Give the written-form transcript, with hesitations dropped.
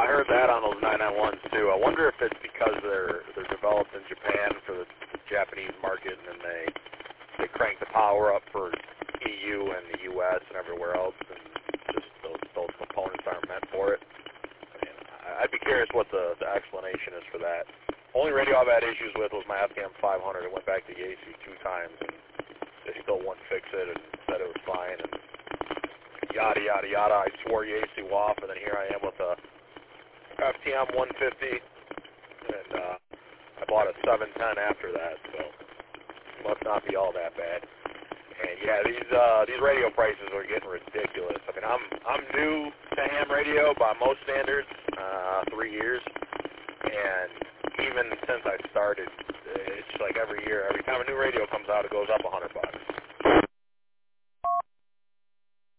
I heard that on those 991s too. I wonder if it's because they're developed in Japan for the Japanese market, and then they crank the power up for EU and the US and everywhere else, and just those components aren't meant for it. I mean, I'd be curious what the explanation is for that. Only radio I've had issues with was my FDM 500. It went back to Yaesu 2 times, and they still wouldn't fix it and said it was fine, and yada, yada, yada. I swore Yaesu off, and then here I am with a FTM 150, and I bought a 710 after that, so it must not be all that bad. And yeah, these radio prices are getting ridiculous. I mean, I'm new to ham radio by most standards, 3 years, and even since I started, it's like every year, every time a new radio comes out, it goes up $100.